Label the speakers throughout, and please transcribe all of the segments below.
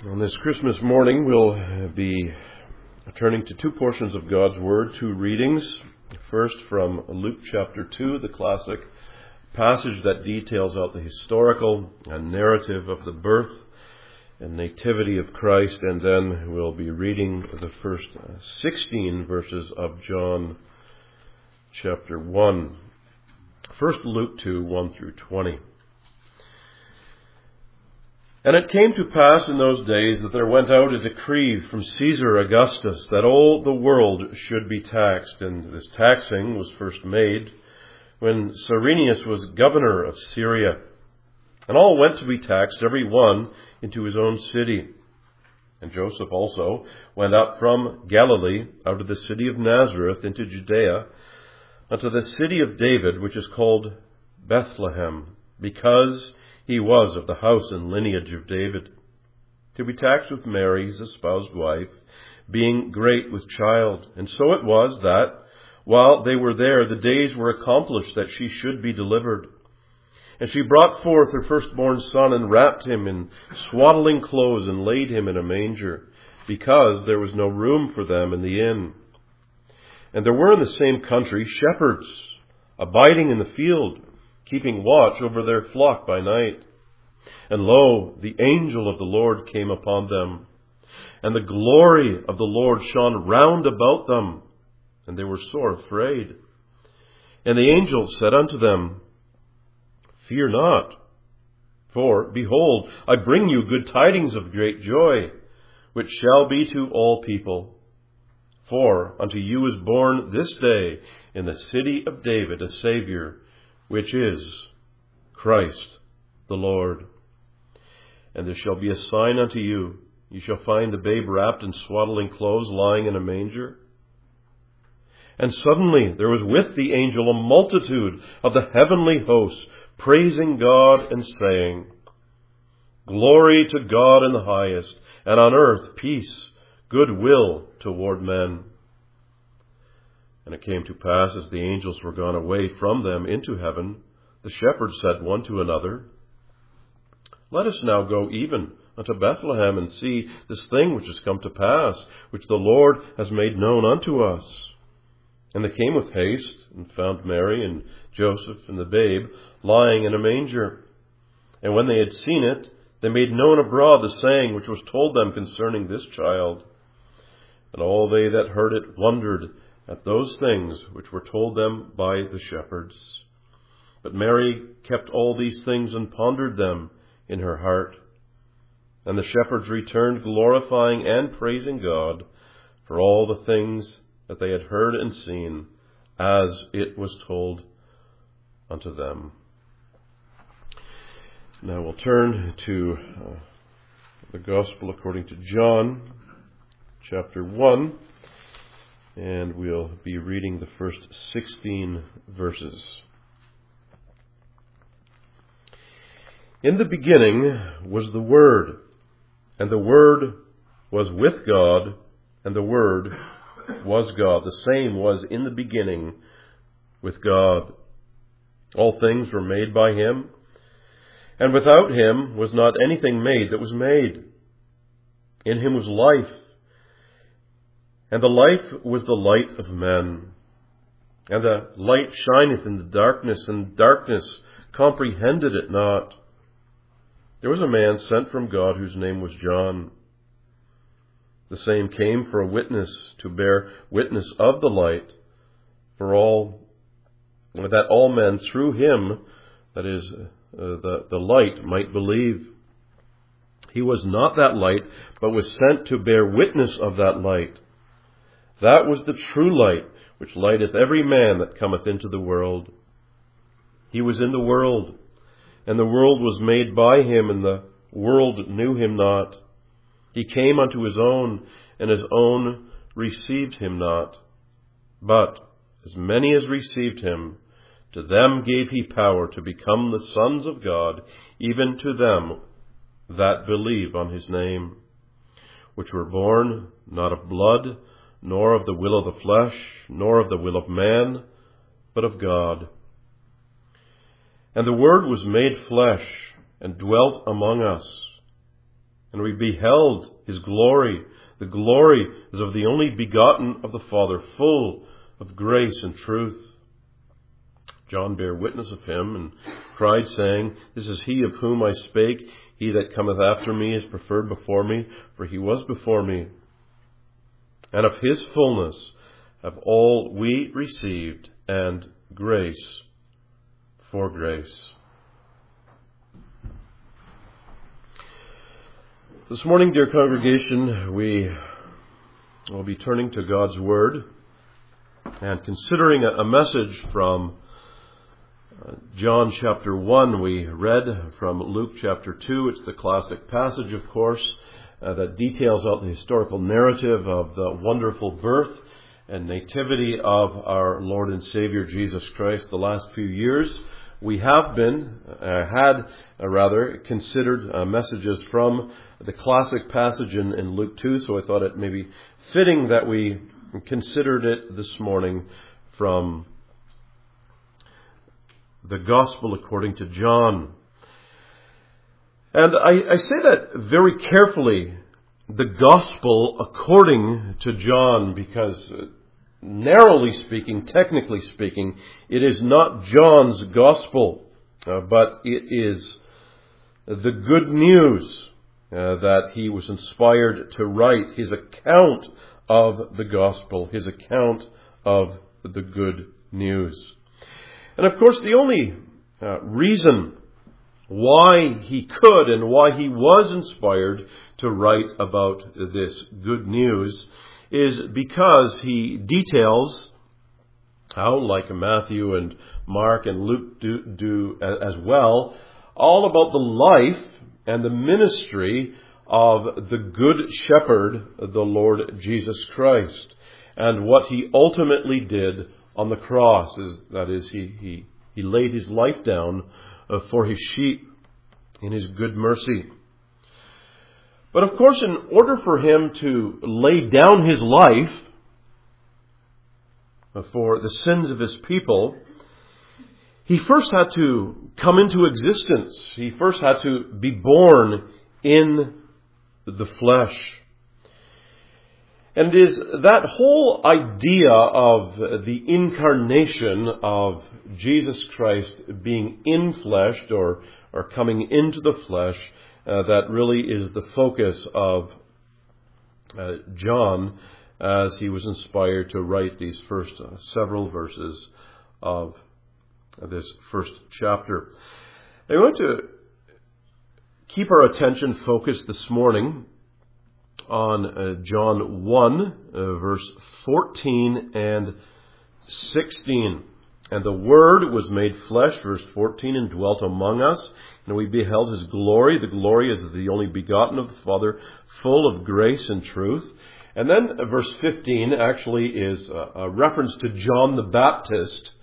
Speaker 1: On this Christmas morning, we'll be turning to two portions of God's Word, two readings. First, from Luke chapter 2, the classic passage that details out the historical narrative of the birth and nativity of Christ, and then we'll be reading the first 16 verses of John chapter 1. First, Luke 2, 1 through 20. And it came to pass in those days that there went out a decree from Caesar Augustus that all the world should be taxed. And this taxing was first made when Cyrenius was governor of Syria. And all went to be taxed, every one into his own city. And Joseph also went up from Galilee out of the city of Nazareth into Judea unto the city of David, which is called Bethlehem, because he was of the house and lineage of David, to be taxed with Mary, his espoused wife, being great with child. And so it was that, while they were there, the days were accomplished that she should be delivered. And she brought forth her firstborn son, and wrapped him in swaddling clothes, and laid him in a manger, because there was no room for them in the inn. And there were in the same country shepherds, abiding in the field, keeping watch over their flock by night. And lo, the angel of the Lord came upon them, and the glory of the Lord shone round about them, and they were sore afraid. And the angel said unto them, Fear not, for, behold, I bring you good tidings of great joy, which shall be to all people. For unto you is born this day in the city of David a Saviour, which is Christ the Lord. And there shall be a sign unto you. You shall find the babe wrapped in swaddling clothes, lying in a manger. And suddenly there was with the angel a multitude of the heavenly hosts, praising God and saying, Glory to God in the highest, and on earth peace, goodwill toward men. And it came to pass, as the angels were gone away from them into heaven, the shepherds said one to another, Let us now go even unto Bethlehem, and see this thing which has come to pass, which the Lord has made known unto us. And they came with haste, and found Mary and Joseph and the babe lying in a manger. And when they had seen it, they made known abroad the saying which was told them concerning this child. And all they that heard it wondered at those things which were told them by the shepherds. But Mary kept all these things and pondered them in her heart. And the shepherds returned, glorifying and praising God for all the things that they had heard and seen, as it was told unto them. Now we'll turn to the Gospel according to John, chapter 1. And we'll be reading the first 16 verses. In the beginning was the Word, and the Word was with God, and the Word was God. The same was in the beginning with God. All things were made by Him, and without Him was not anything made that was made. In Him was life, and the life was the light of men. And the light shineth in the darkness, and darkness comprehended it not. There was a man sent from God whose name was John. The same came for a witness, to bear witness of the light, that all men through him, that is, the light, might believe. He was not that light, but was sent to bear witness of that light. That was the true light, which lighteth every man that cometh into the world. He was in the world, and the world was made by him, and the world knew him not. He came unto his own, and his own received him not. But as many as received him, to them gave he power to become the sons of God, even to them that believe on his name, which were born not of blood, nor of the will of the flesh, nor of the will of man, but of God. And the Word was made flesh, and dwelt among us. And we beheld his glory. The glory is of the only begotten of the Father, full of grace and truth. John bare witness of him, and cried, saying, This is he of whom I spake. He that cometh after me is preferred before me, for he was before me. And of his fullness have all we received, and grace for grace. This morning, dear congregation, we will be turning to God's Word and considering a message from John chapter 1. We read from Luke chapter 2. It's the classic passage, of course, that details out the historical narrative of the wonderful birth and nativity of our Lord and Savior Jesus Christ. The last few years we have considered messages from the classic passage in Luke 2, so I thought it may be fitting that we considered it this morning from the Gospel according to John. And I say that very carefully, the Gospel according to John, because narrowly speaking, technically speaking, it is not John's Gospel, but it is the good news that he was inspired to write, his account of the Gospel, his account of the good news. And of course, the only reason why he could and why he was inspired to write about this good news is because he details how, like Matthew and Mark and Luke do as well, all about the life and the ministry of the Good Shepherd, the Lord Jesus Christ, and what he ultimately did on the cross. That is, he laid his life down for his sheep in his good mercy. But of course, in order for him to lay down his life for the sins of his people, he first had to come into existence. He first had to be born in the flesh. And is that whole idea of the incarnation of Jesus Christ being infleshed or coming into the flesh, that really is the focus of John as he was inspired to write these first several verses of this first chapter. I want to keep our attention focused this morning on John 1, verse 14 and 16. And the Word was made flesh, verse 14, and dwelt among us. And we beheld his glory. The glory is the only begotten of the Father, full of grace and truth. And then verse 15 actually is a reference to John the Baptist,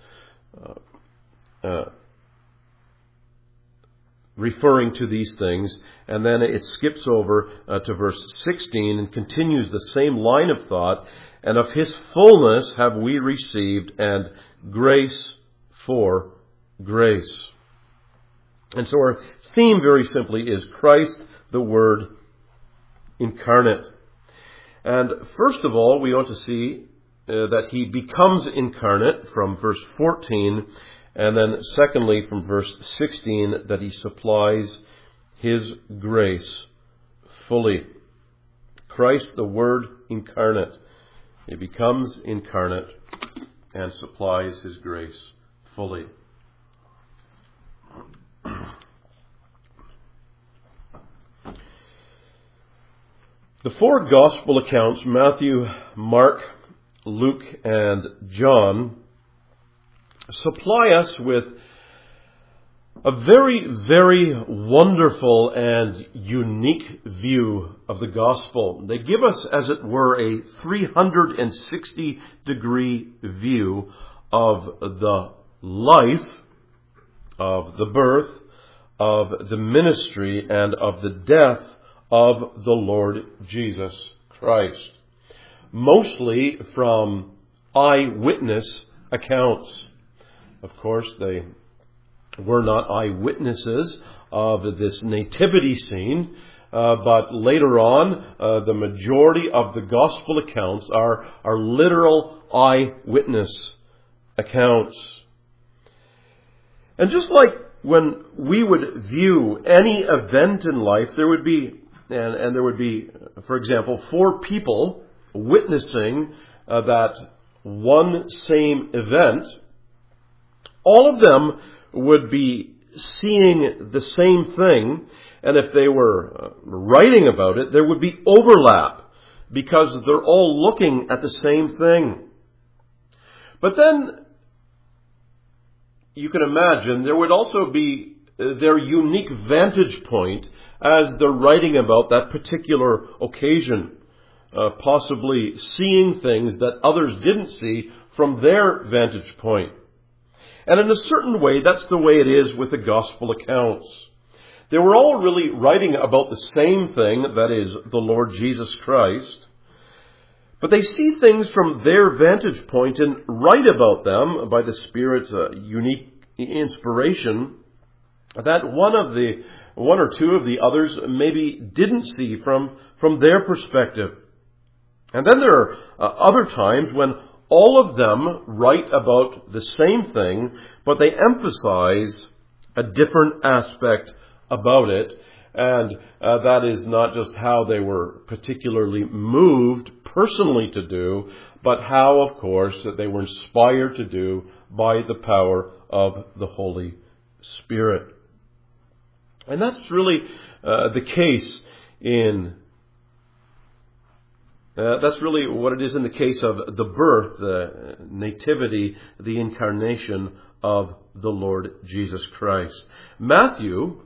Speaker 1: referring to these things, and then it skips over to verse 16 and continues the same line of thought. And of his fullness have we received, and grace for grace. And so our theme very simply is Christ, the Word incarnate. And first of all, we want to see that he becomes incarnate from verse 14, and then secondly from verse 16 that he supplies his grace fully. Christ, the Word incarnate. He becomes incarnate and supplies his grace fully. The four gospel accounts, Matthew, Mark, Luke, and John, supply us with a very, very wonderful and unique view of the gospel. They give us, as it were, a 360-degree view of the life, of the birth, of the ministry, and of the death of the Lord Jesus Christ. Mostly from eyewitness accounts. Of course, they were not eyewitnesses of this nativity scene, but later on, the majority of the gospel accounts are literal eyewitness accounts. And just like when we would view any event in life, there would be, for example, 4 people witnessing that one same event. All of them would be seeing the same thing, and if they were writing about it, there would be overlap because they're all looking at the same thing. But then you can imagine there would also be their unique vantage point as they're writing about that particular occasion, possibly seeing things that others didn't see from their vantage point. And in a certain way, that's the way it is with the gospel accounts. They were all really writing about the same thing, that is, the Lord Jesus Christ. But they see things from their vantage point and write about them by the Spirit's unique inspiration that one or two of the others maybe didn't see from their perspective. And then there are other times when all of them write about the same thing, but they emphasize a different aspect about it. And that is not just how they were particularly moved personally to do, but how, of course, that they were inspired to do by the power of the Holy Spirit. And that's really the case that's really what it is in the case of the birth, the nativity, the incarnation of the Lord Jesus Christ. Matthew,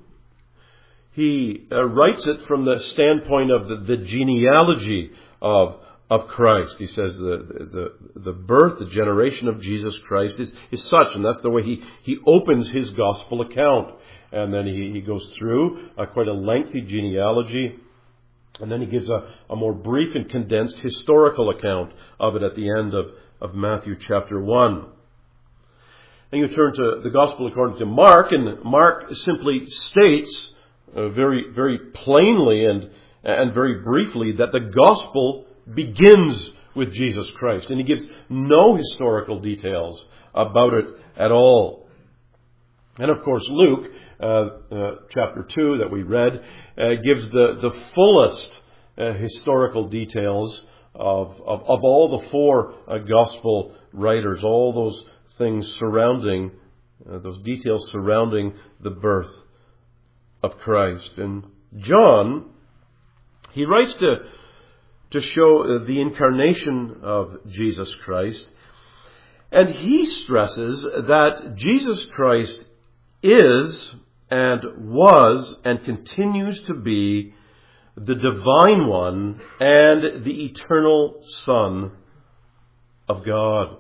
Speaker 1: he writes it from the standpoint of the genealogy of Christ. He says the birth, the generation of Jesus Christ is such, and that's the way he opens his gospel account. And then he goes through quite a lengthy genealogy, and then he gives a more brief and condensed historical account of it at the end of Matthew chapter 1. And you turn to the gospel according to Mark, and Mark simply states very, very plainly and very briefly that the gospel begins with Jesus Christ. And he gives no historical details about it at all. And of course, Luke, chapter 2 that we read, gives the fullest historical details of all the 4 gospel writers, all those things surrounding, those details surrounding the birth of Christ. And John, he writes to show the incarnation of Jesus Christ, and he stresses that Jesus Christ is and was and continues to be the divine one and the eternal Son of God.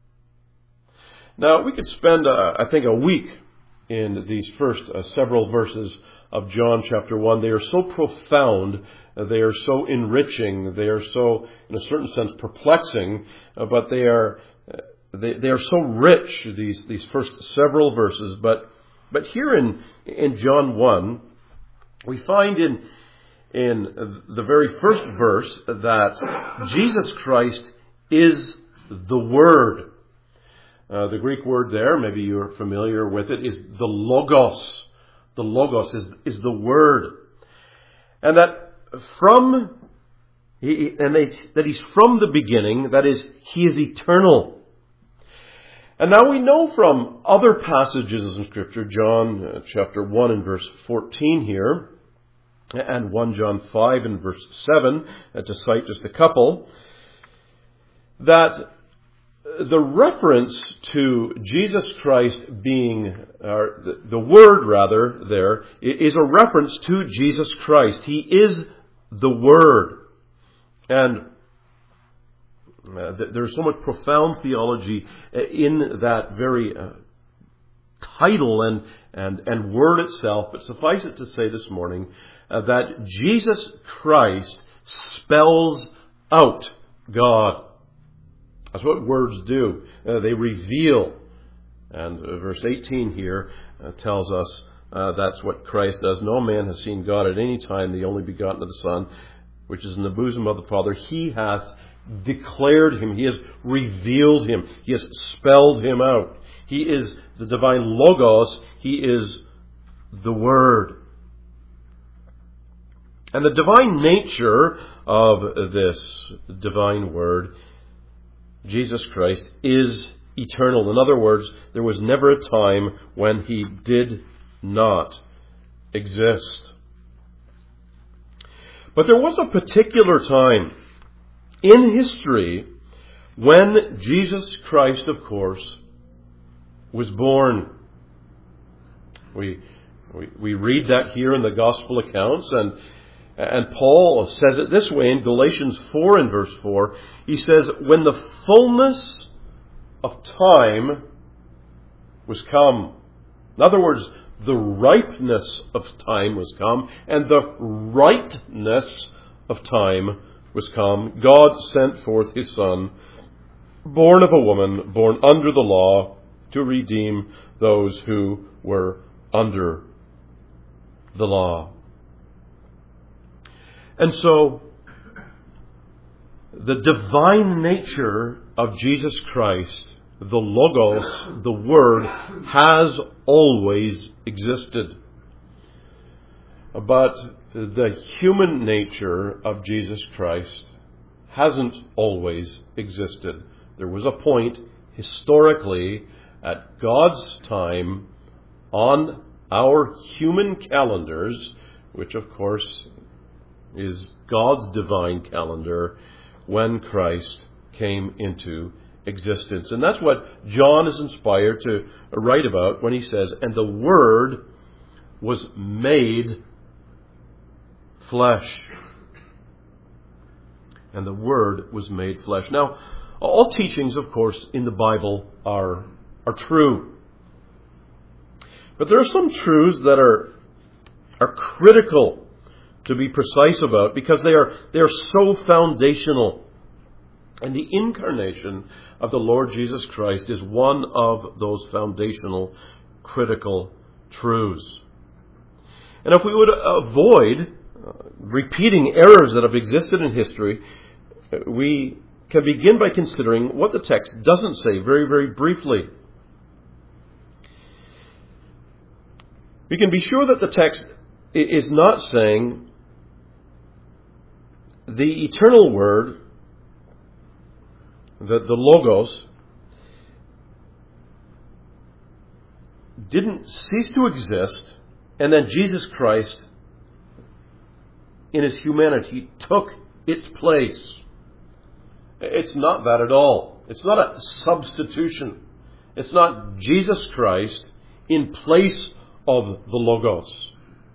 Speaker 1: Now, we could spend, I think, a week in these first several verses of John chapter 1. They are so profound, they are so enriching, they are so, in a certain sense, perplexing, but they are so rich, these first several verses. But here in John 1, we find in the very first verse that Jesus Christ is the Word. The Greek word there, maybe you're familiar with it, is the Logos. The Logos is the Word. And that he's from the beginning, that is, he is eternal. And now we know from other passages in Scripture, John chapter 1 and verse 14 here, and 1 John 5 and verse 7, to cite just a couple, that the reference to Jesus Christ being, the word rather there, is a reference to Jesus Christ. He is the Word. And there's so much profound theology in that very title and word itself. But suffice it to say this morning that Jesus Christ spells out God. That's what words do. They reveal. And verse 18 here tells us That's what Christ does. No man has seen God at any time, the only begotten of the Son, which is in the bosom of the Father. He hath declared him. He has revealed him. He has spelled him out. He is the divine Logos. He is the Word. And the divine nature of this divine Word, Jesus Christ, is eternal. In other words, there was never a time when he did not exist. But there was a particular time in history when Jesus Christ, of course, was born. We read that here in the Gospel accounts, and Paul says it this way in Galatians 4 and verse 4. He says, when the fullness of time was come. In other words, the ripeness of time was come, and the rightness of time was come. God sent forth his Son, born of a woman, born under the law, to redeem those who were under the law. And so, the divine nature of Jesus Christ, the Logos, the Word, has always existed. But the human nature of Jesus Christ hasn't always existed. There was a point historically at God's time on our human calendars, which of course is God's divine calendar, when Christ came into existence. And that's what John is inspired to write about when he says, and the Word was made flesh. And the Word was made flesh. Now, all teachings, of course, in the Bible are true. But there are some truths that are critical to be precise about, because they are so foundational. And the incarnation of the Lord Jesus Christ is one of those foundational, critical truths. And if we would avoid repeating errors that have existed in history, we can begin by considering what the text doesn't say very, very briefly. We can be sure that the text is not saying the eternal Word, that the Logos, didn't cease to exist, and then Jesus Christ, in his humanity, took its place. It's not that at all. It's not a substitution. It's not Jesus Christ in place of the Logos.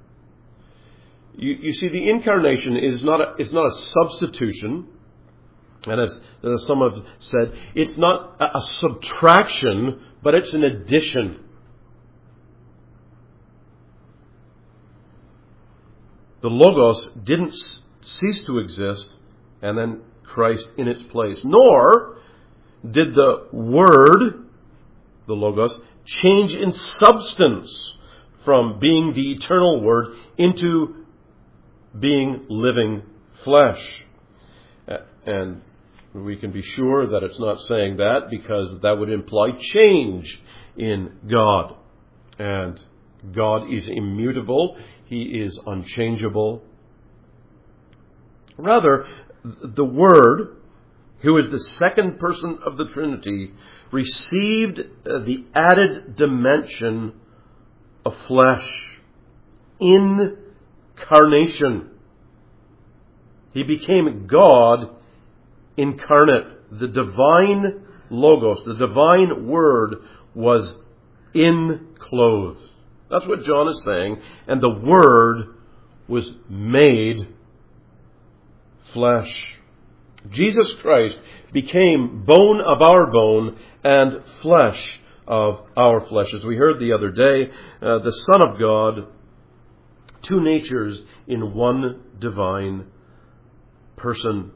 Speaker 1: You see, the incarnation is not a substitution, and as some have said, it's not a subtraction, but it's an addition. The Logos didn't cease to exist, and then Christ in its place. Nor did the Word, the Logos, change in substance from being the eternal Word into being living flesh. And we can be sure that it's not saying that, because that would imply change in God. And God is immutable. He is unchangeable. Rather, the Word, who is the second person of the Trinity, received the added dimension of flesh, incarnation. He became God incarnate. The divine Logos, the divine Word, was enclothed. That's what John is saying. And the Word was made flesh. Jesus Christ became bone of our bone and flesh of our flesh. As we heard the other day, the Son of God, two natures in one divine person.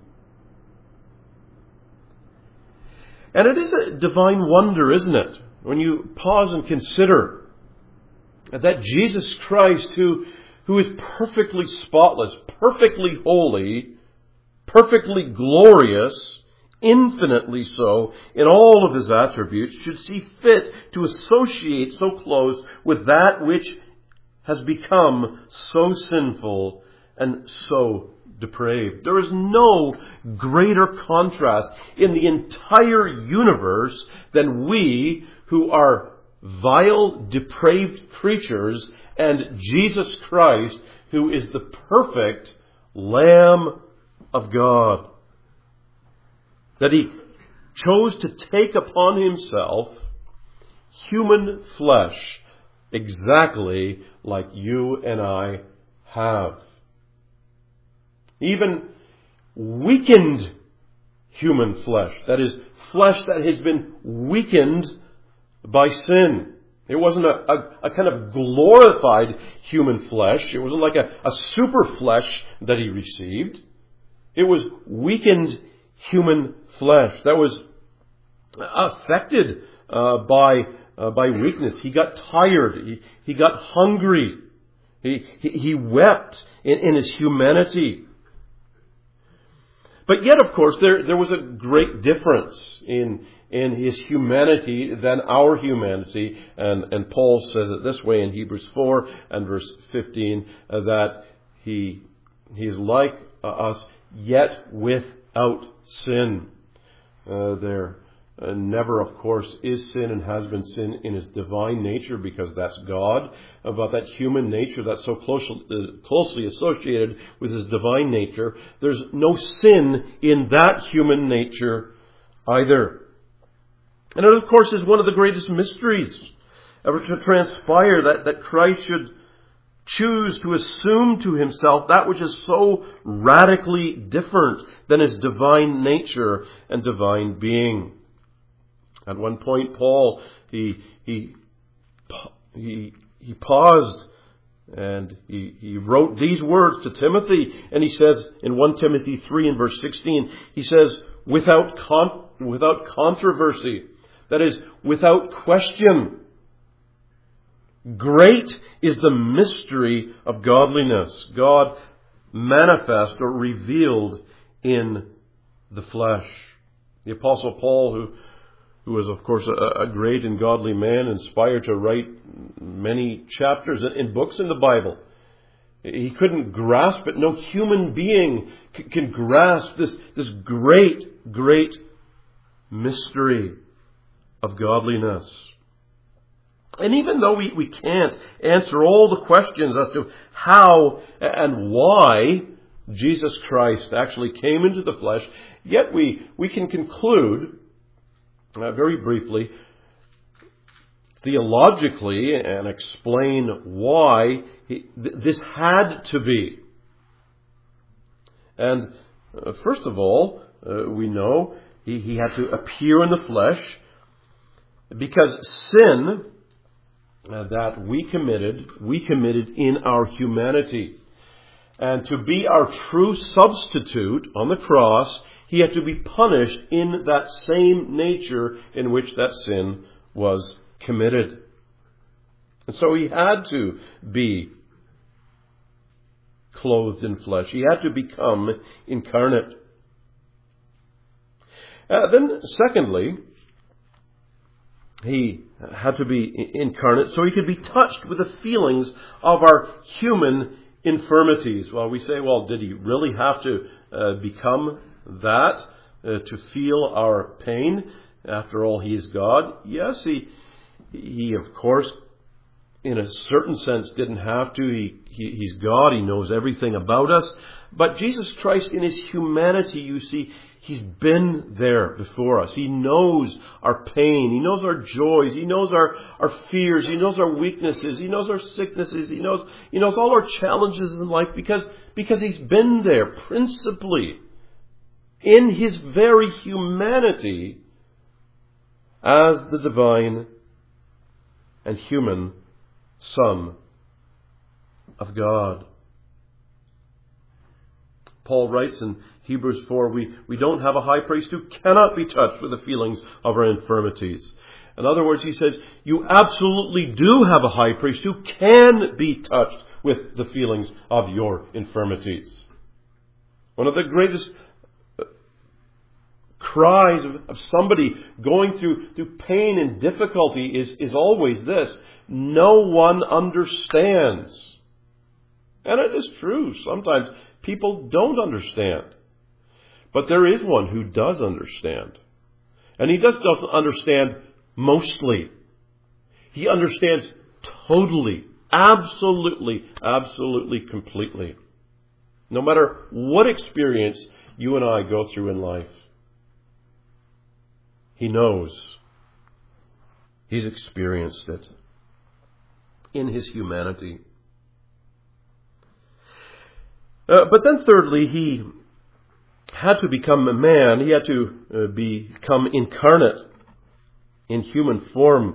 Speaker 1: And it is a divine wonder, isn't it? When you pause and consider that Jesus Christ, who is perfectly spotless, perfectly holy, perfectly glorious, infinitely so in all of his attributes, should see fit to associate so close with that which has become so sinful and so depraved. There is no greater contrast in the entire universe than we, who are vile, depraved creatures, and Jesus Christ, who is the perfect Lamb of God. That he chose to take upon himself human flesh, exactly like you and I have. Even weakened human flesh, that is, flesh that has been weakened by sin. It wasn't a kind of glorified human flesh. It wasn't like a super flesh that he received. It was weakened human flesh that was affected by weakness. He got tired. He got hungry. He wept in his humanity. But yet, of course, there was a great difference in his humanity than our humanity. And Paul says it this way in Hebrews 4 and verse 15, that he is like us, yet without sin. There never, of course, is sin and has been sin in his divine nature, because that's God. But that human nature that's so closely associated with his divine nature, there's no sin in that human nature either. And it, of course, is one of the greatest mysteries ever to transpire, that Christ should choose to assume to himself that which is so radically different than his divine nature and divine being. At one point, Paul, he paused and he wrote these words to Timothy, and he says in 1 Timothy 3 and verse 16, he says, without controversy, that is, without question, great is the mystery of godliness. God manifest or revealed in the flesh. The Apostle Paul, who was, of course, a great and godly man, inspired to write many chapters in books in the Bible. He couldn't grasp it. No human being can grasp this great, great mystery of godliness. And even though we can't answer all the questions as to how and why Jesus Christ actually came into the flesh, yet we can conclude, very briefly, theologically, and explain why this had to be. And first of all, we know he had to appear in the flesh because sin that we committed in our humanity. And to be our true substitute on the cross, he had to be punished in that same nature in which that sin was committed. And so he had to be clothed in flesh. He had to become incarnate. Then, secondly, he had to be incarnate so he could be touched with the feelings of our human infirmities. Well, we say, well, did he really have to become that to feel our pain? After all, he is God. Yes, he of course, in a certain sense, didn't have to. He's God. He knows everything about us. But Jesus Christ, in his humanity, you see, he's been there before us. He knows our pain. He knows our joys. He knows our fears. He knows our weaknesses. He knows our sicknesses. He knows all our challenges in life because he's been there principally in his very humanity as the divine and human Son of God. Paul writes in Hebrews 4, we don't have a high priest who cannot be touched with the feelings of our infirmities. In other words, he says, you absolutely do have a high priest who can be touched with the feelings of your infirmities. One of the greatest cries of somebody going through pain and difficulty is always this: no one understands. And it is true. Sometimes people don't understand. But there is one who does understand. And he doesn't understand mostly. He understands totally, absolutely, completely. No matter what experience you and I go through in life, he knows. He's experienced it in his humanity. But then thirdly, he had to become a man. He had to become incarnate in human form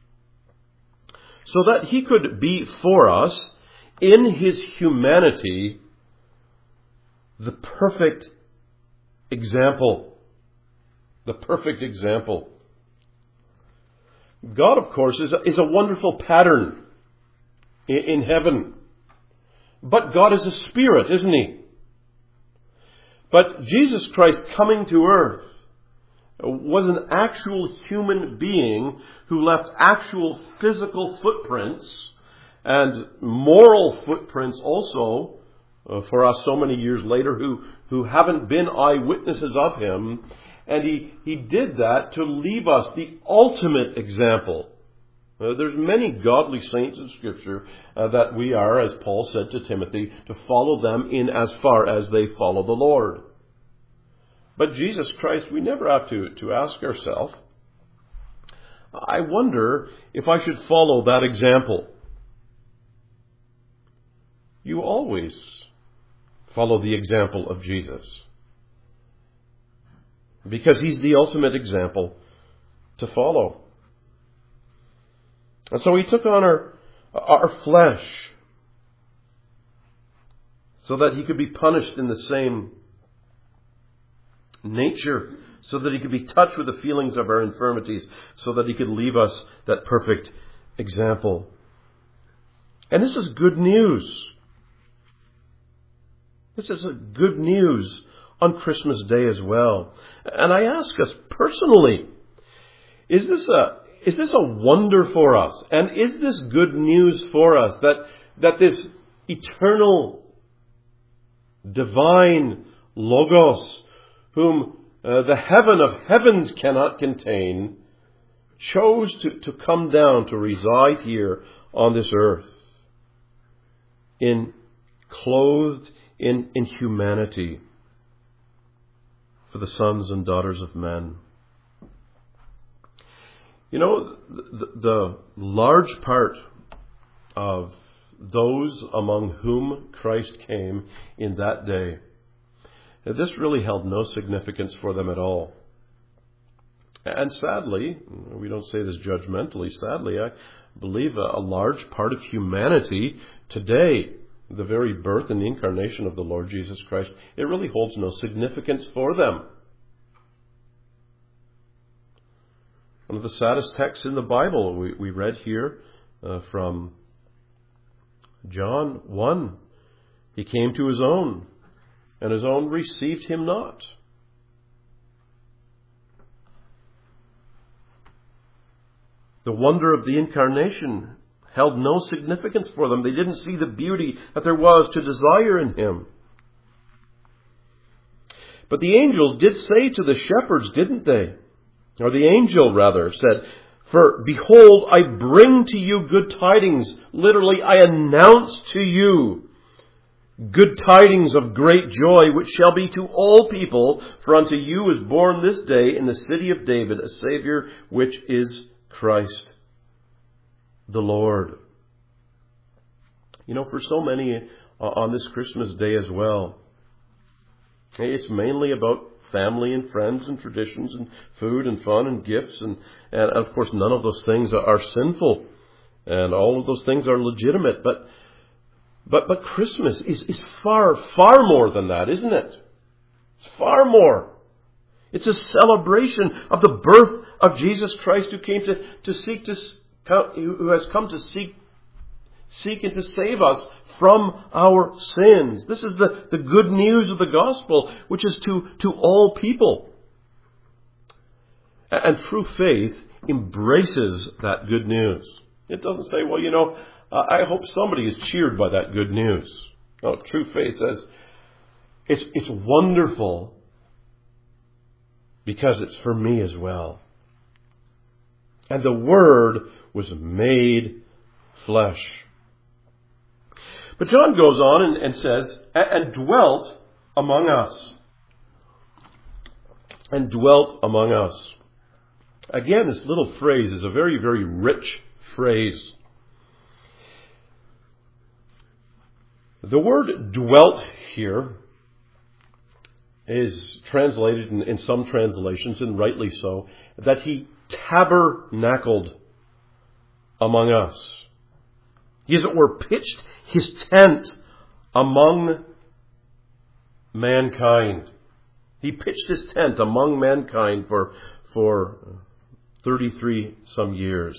Speaker 1: so that he could be for us in his humanity the perfect example. The perfect example. God, of course, is a wonderful pattern in heaven. But God is a spirit, isn't he? But Jesus Christ coming to earth was an actual human being who left actual physical footprints and moral footprints also for us so many years later who haven't been eyewitnesses of him. And he did that to leave us the ultimate example. There's many godly saints in Scripture that we are, as Paul said to Timothy, to follow them in as far as they follow the Lord. But Jesus Christ, we never have to ask ourselves, I wonder if I should follow that example. You always follow the example of Jesus, because he's the ultimate example to follow. And so he took on our flesh so that he could be punished in the same nature, so that he could be touched with the feelings of our infirmities, so that he could leave us that perfect example. And this is good news. This is a good news on Christmas Day as well. And I ask us personally, is this a wonder for us? And is this good news for us that this eternal, divine Logos, whom the heaven of heavens cannot contain, chose to come down to reside here on this earth, clothed in humanity for the sons and daughters of men? You know, the large part of those among whom Christ came in that day, this really held no significance for them at all. And sadly, we don't say this judgmentally, sadly, I believe a large part of humanity today, the very birth and incarnation of the Lord Jesus Christ, it really holds no significance for them. One of the saddest texts in the Bible we read here from John 1. He came to his own, and his own received him not. The wonder of the incarnation held no significance for them. They didn't see the beauty that there was to desire in him. But the angels did say to the shepherds, didn't they? Or the angel, rather, said, "For behold, I bring to you good tidings." Literally, I announce to you good tidings of great joy, which shall be to all people. For unto you is born this day in the city of David a Savior, which is Christ the Lord. You know, for so many on this Christmas Day as well, it's mainly about family and friends and traditions and food and fun and gifts. And of course, none of those things are sinful. And all of those things are legitimate. But Christmas is far, far more than that, isn't it? It's far more. It's a celebration of the birth of Jesus Christ, who came who has come to seek and to save us from our sins. This is the good news of the gospel, which is to all people. And true faith embraces that good news. It doesn't say, well, I hope somebody is cheered by that good news. No, true faith says it's wonderful because it's for me as well. And the Word was made flesh. But John goes on and says, and dwelt among us. And dwelt among us. Again, this little phrase is a very, very rich phrase. The word dwelt here is translated in some translations, and rightly so, that he tabernacled among us. He, as it were, pitched his tent among mankind. He pitched his tent among mankind for 33 some years.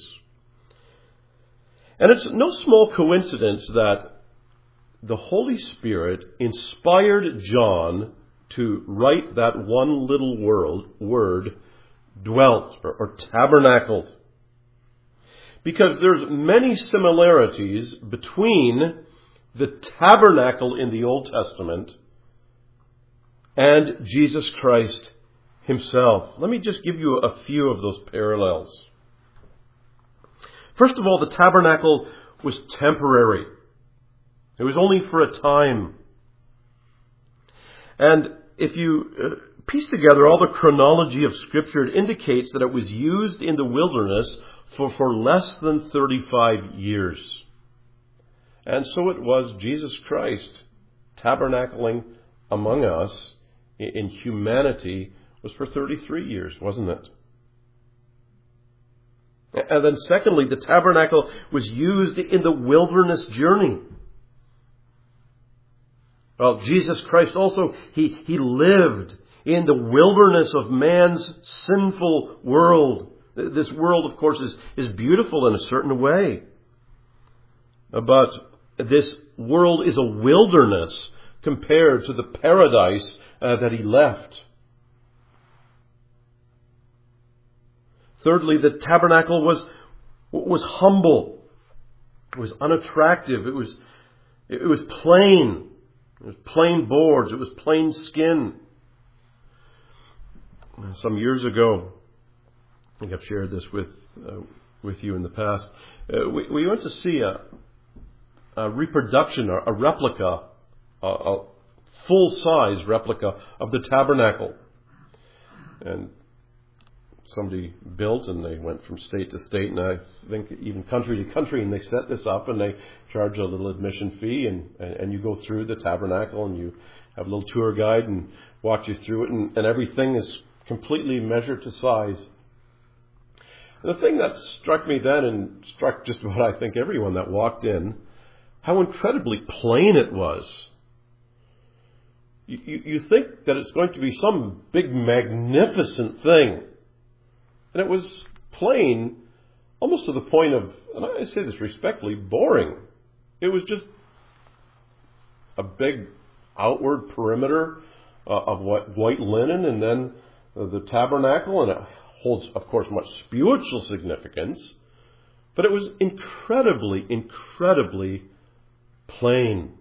Speaker 1: And it's no small coincidence that the Holy Spirit inspired John to write that one little word, dwelt or tabernacled. Because there's many similarities between the tabernacle in the Old Testament and Jesus Christ himself. Let me just give you a few of those parallels. First of all, the tabernacle was temporary. It was only for a time. And if you piece together all the chronology of Scripture, it indicates that it was used in the wilderness for less than 35 years. And so it was Jesus Christ tabernacling among us in humanity was for 33 years, wasn't it? And then secondly, the tabernacle was used in the wilderness journey. Well, Jesus Christ also, he lived in the wilderness of man's sinful world. This world, of course, is beautiful in a certain way. But this world is a wilderness compared to the paradise that he left. Thirdly, the tabernacle was humble. It was unattractive. It was plain. It was plain boards. It was plain skin. Some years ago, I think I've shared this with you in the past. We went to see a reproduction, a replica, a full-size replica of the tabernacle. And somebody built, and they went from state to state, and I think even country to country, and they set this up, and they charge a little admission fee, and you go through the tabernacle, and you have a little tour guide and walk you through it, and everything is completely measured to size. And the thing that struck me then, and struck just about, I think, everyone that walked in, how incredibly plain it was. You think that it's going to be some big magnificent thing. And it was plain, almost to the point of, and I say this respectfully, boring. It was just a big outward perimeter of white linen, and then the tabernacle, and it holds, of course, much spiritual significance. But it was incredibly, incredibly plain.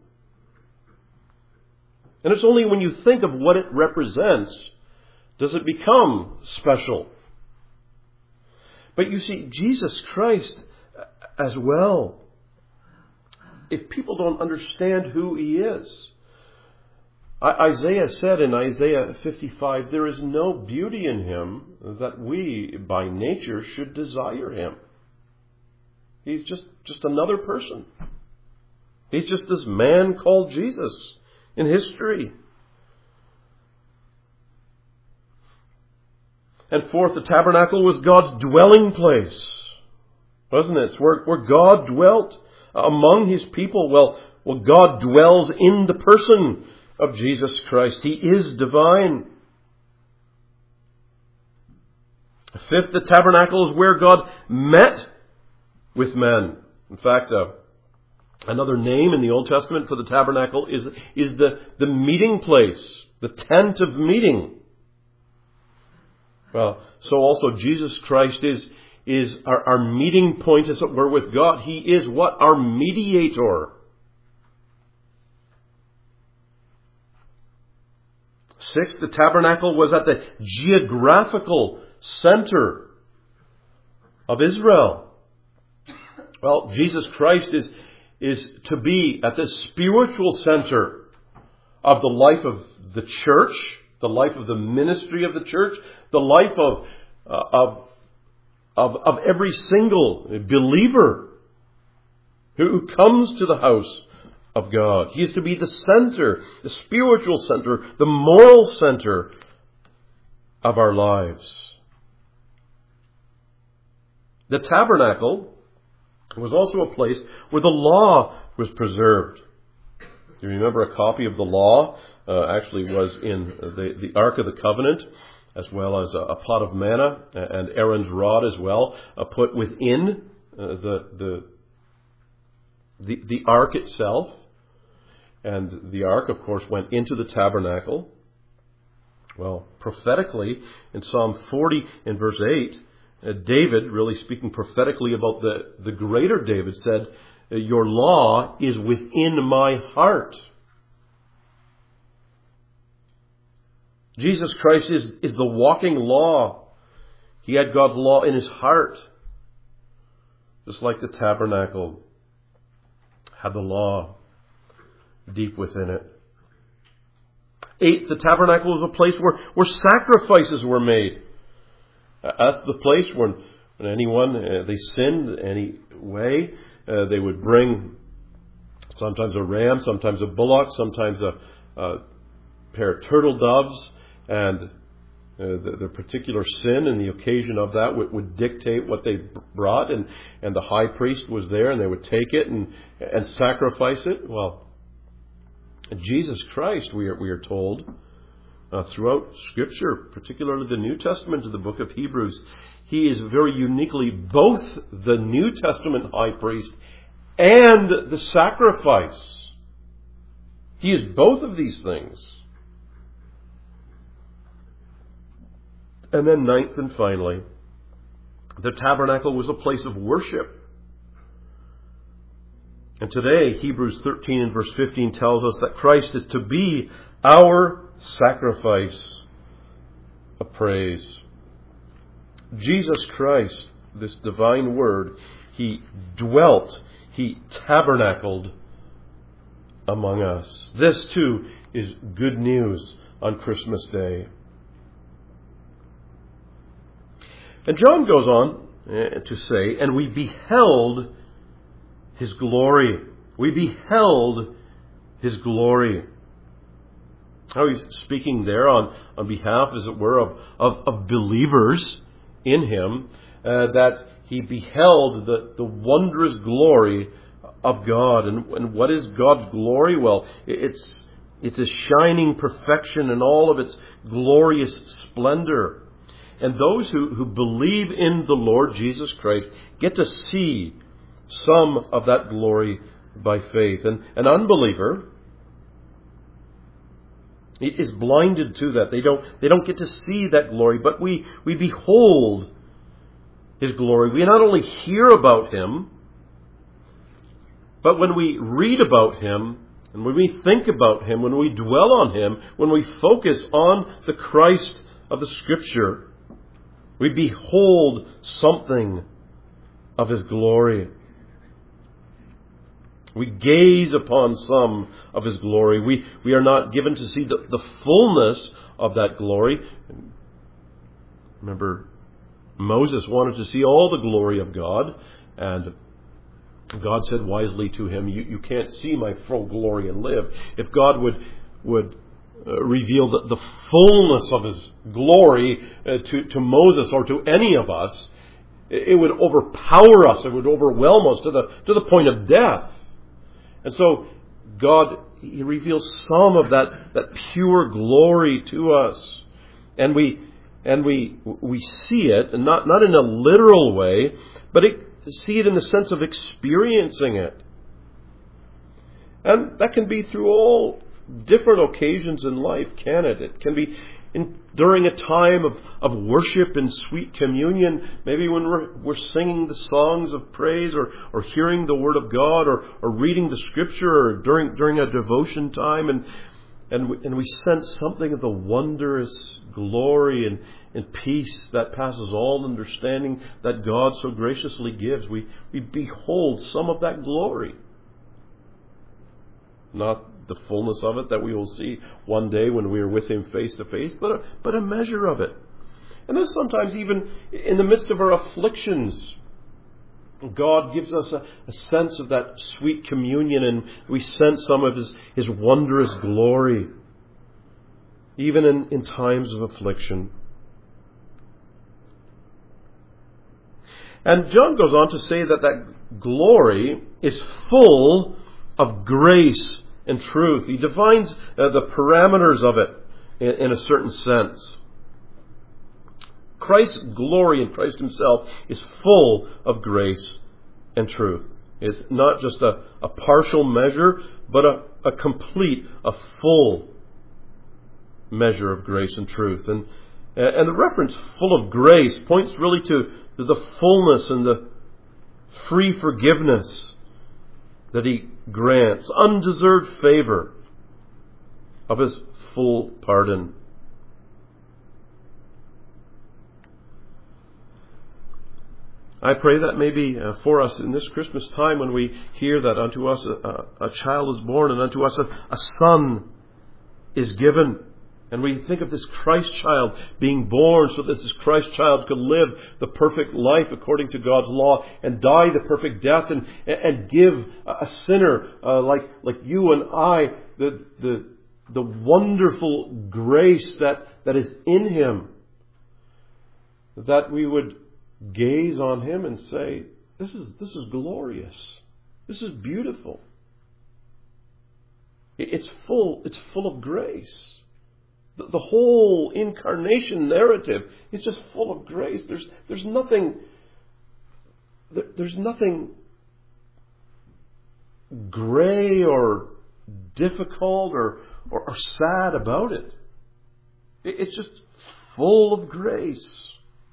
Speaker 1: And it's only when you think of what it represents does it become special. But you see, Jesus Christ as well, if people don't understand who he is, Isaiah said in Isaiah 55, there is no beauty in him that we, by nature, should desire him. He's just another person. He's just this man called Jesus in history. And fourth, the tabernacle was God's dwelling place, wasn't it? It's where God dwelt among his people. Well, God dwells in the person of Jesus Christ. He is divine. Fifth, the tabernacle is where God met with men. In fact, another name in the Old Testament for the tabernacle is the meeting place, the tent of meeting. Well, so also Jesus Christ is our meeting point, as it were, with God. He is what? Our mediator. Sixth, the tabernacle was at the geographical center of Israel. Well, Jesus Christ is to be at the spiritual center of the life of the church, the life of the ministry of the church, the life of every single believer who comes to the house of God. He is to be the center, the spiritual center, the moral center of our lives. The tabernacle was also a place where the law was preserved. Do you remember a copy of the law actually was in the Ark of the Covenant, as well as a pot of manna and Aaron's rod as well, put within the Ark itself. And the Ark, of course, went into the tabernacle. Well, prophetically, in Psalm 40 in verse 8, David, really speaking prophetically about the greater David, said, "Your law is within my heart." Jesus Christ is the walking law. He had God's law in his heart. Just like the tabernacle had the law deep within it. Eighth, the tabernacle was a place where sacrifices were made. That's the place when anyone, they sinned any way, they would bring sometimes a ram, sometimes a bullock, sometimes a pair of turtle doves, and the particular sin and the occasion of that would dictate what they brought, and the high priest was there, and they would take it and sacrifice it. Well, Jesus Christ, we are told, throughout Scripture, particularly the New Testament of the book of Hebrews, he is very uniquely both the New Testament high priest and the sacrifice. He is both of these things. And then ninth and finally, the tabernacle was a place of worship. And today, Hebrews 13 and verse 15 tells us that Christ is to be our sacrifice of praise. Jesus Christ, this divine word, he dwelt, he tabernacled among us. This too is good news on Christmas Day. And John goes on to say, and we beheld his glory. We beheld his glory. How he's speaking there on behalf, as it were, of believers in him, that he beheld the wondrous glory of God. And what is God's glory? Well, it's a shining perfection in all of its glorious splendor. And those who believe in the Lord Jesus Christ get to see some of that glory by faith. And an unbeliever is blinded to that. They don't get to see that glory, but we behold his glory. We not only hear about him, but when we read about him, and when we think about him, when we dwell on him, when we focus on the Christ of the Scripture, we behold something of his glory. We gaze upon some of his glory. We are not given to see the fullness of that glory. Remember, Moses wanted to see all the glory of God, and God said wisely to him, you can't see my full glory and live. If God would reveal the fullness of his glory to Moses or to any of us, it would overpower us. It would overwhelm us to the point of death. And so God, he reveals some of that pure glory to us. And we And we see it, and not in a literal way, but see it in the sense of experiencing it. And that can be through all different occasions in life, can it? It can be during a time of worship and sweet communion, maybe when we're singing the songs of praise, or hearing the Word of God, or reading the Scripture, or during a devotion time, and we sense something of the wondrous glory and peace that passes all understanding that God so graciously gives. We behold some of that glory. Not the fullness of it that we will see one day when we are with Him face to face, but a measure of it. And then sometimes even in the midst of our afflictions, God gives us a sense of that sweet communion, and we sense some of His wondrous glory, even in times of affliction. And John goes on to say that glory is full of grace and truth. He defines the parameters of it in a certain sense. Christ's glory in Christ Himself is full of grace and truth. It's not just a partial measure, but a complete, a full measure of grace and truth. And the reference full of grace points really to the fullness and the free forgiveness that He grants, undeserved favor of His full pardon. I pray that maybe for us in this Christmas time, when we hear that unto us a child is born, and unto us a son is given, and we think of this Christ child being born so that this Christ child could live the perfect life according to God's law, and die the perfect death, and give a sinner like you and I the wonderful grace that is in Him, that we would gaze on Him and say, this is glorious. This is beautiful. It's full of grace. The whole incarnation narrative is just full of grace. There's nothing gray or difficult or sad about it. It's just full of grace.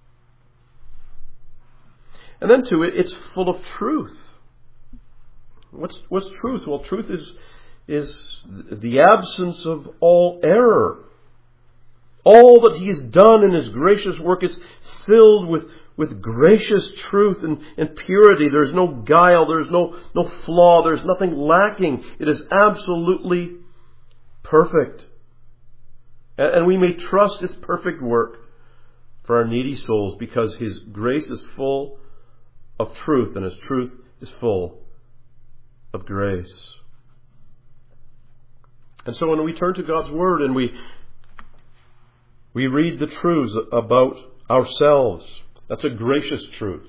Speaker 1: And then too, it's full of truth. What's truth? Well, truth is the absence of all error. All that He has done in His gracious work is filled with gracious truth and purity. There's no guile, there's no flaw, there's nothing lacking. It is absolutely perfect. And we may trust His perfect work for our needy souls, because His grace is full of truth, and His truth is full of grace. And so when we turn to God's Word and we read the truths about ourselves, that's a gracious truth.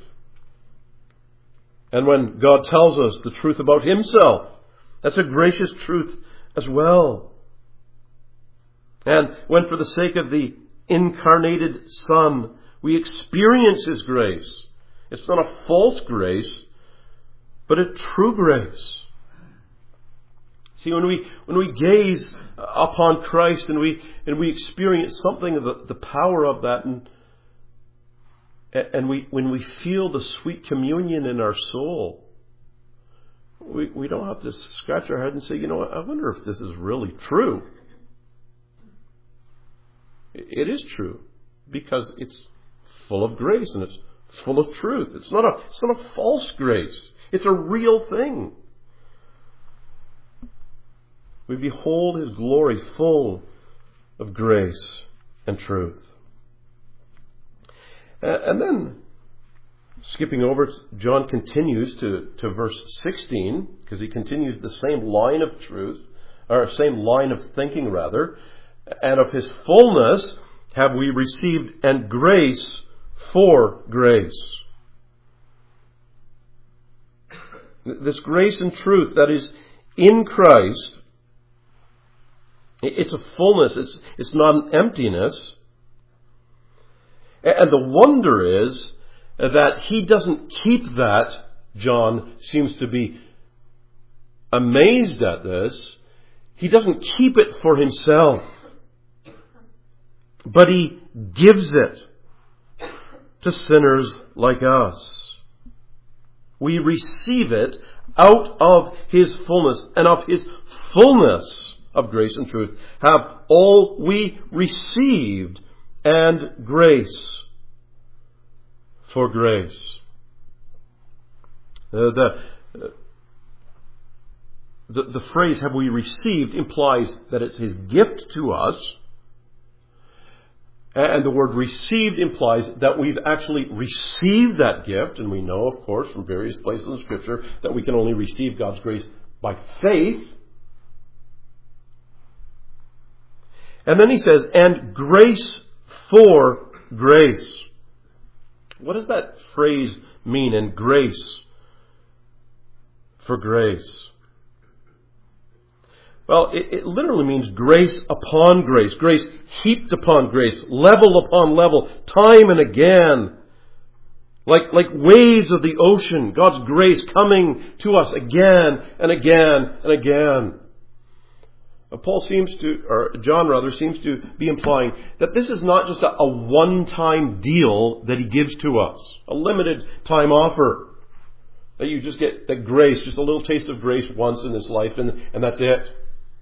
Speaker 1: And when God tells us the truth about Himself, that's a gracious truth as well. And when, for the sake of the incarnated Son, we experience His grace, it's not a false grace, but a true grace. See, when we gaze upon Christ and we experience something of the power of that, and when we feel the sweet communion in our soul, we don't have to scratch our head and say, I wonder if this is really true. It is true, because it's full of grace and it's full of truth. It's not a false grace. It's a real thing. We behold His glory full of grace and truth. And then, skipping over, John continues to verse 16, because he continues the same line of truth, or same line of thinking rather, and of His fullness have we received, and grace for grace. This grace and truth that is in Christ, it's a fullness. It's not an emptiness. And the wonder is that he doesn't keep that. John seems to be amazed at this. He doesn't keep it for himself, but he gives it to sinners like us. We receive it out of his fullness, and of his fullness of grace and truth have all we received, and grace for grace. The phrase "have we received" implies that it's his gift to us. And the word "received" implies that we've actually received that gift. And we know, of course, from various places in Scripture that we can only receive God's grace by faith. And then he says, and grace for grace. What does that phrase mean, and grace for grace? Well, it literally means grace upon grace. Grace heaped upon grace. Level upon level. Time and again. Like waves of the ocean. God's grace coming to us again and again and again. John seems to be implying that this is not just a one-time deal that he gives to us. A limited time offer. That you just get that grace, just a little taste of grace once in this life, and that's it.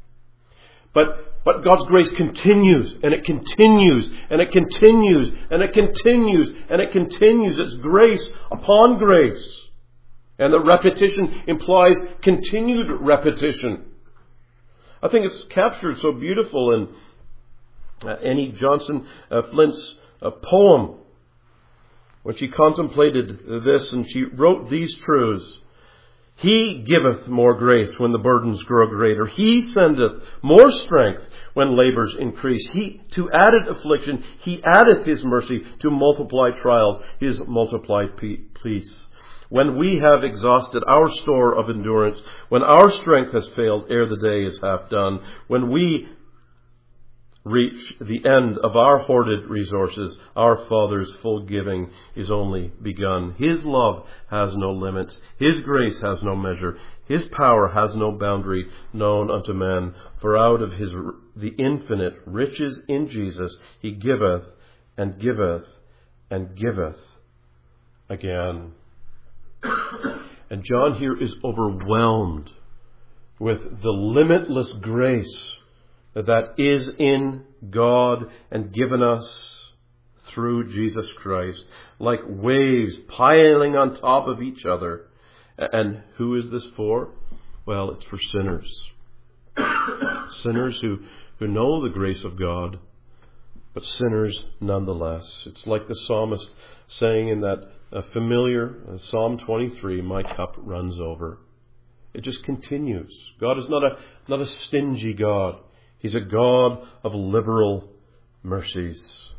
Speaker 1: But God's grace continues, and it continues, and it continues, and it continues, and it continues. It's grace upon grace. And the repetition implies continued repetition. I think it's captured so beautiful in Annie Johnson Flint's poem, when she contemplated this, and she wrote these truths. He giveth more grace when the burdens grow greater. He sendeth more strength when labors increase. To added affliction, he addeth his mercy. To multiply trials, his multiplied peace. When we have exhausted our store of endurance, when our strength has failed ere the day is half done, when we reach the end of our hoarded resources, our Father's full giving is only begun. His love has no limits. His grace has no measure. His power has no boundary known unto man. For out of the infinite riches in Jesus, he giveth and giveth and giveth again. And John here is overwhelmed with the limitless grace that is in God and given us through Jesus Christ, like waves piling on top of each other. And who is this for? Well, it's for sinners. Sinners who know the grace of God, but sinners nonetheless. It's like the psalmist saying in that familiar Psalm 23, "My cup runs over." It just continues. God is not a stingy God. He's a God of liberal mercies.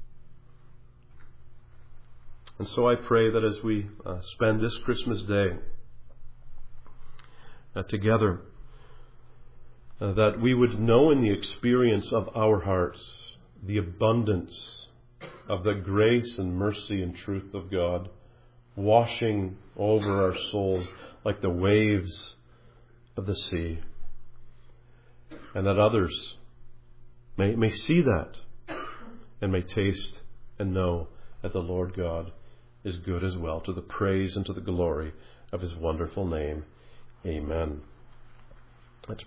Speaker 1: And so I pray that as we spend this Christmas day together, that we would know in the experience of our hearts the abundance of the grace and mercy and truth of God, washing over our souls like the waves of the sea. And that others may see that and may taste and know that the Lord God is good as well, to the praise and to the glory of his wonderful name. Amen.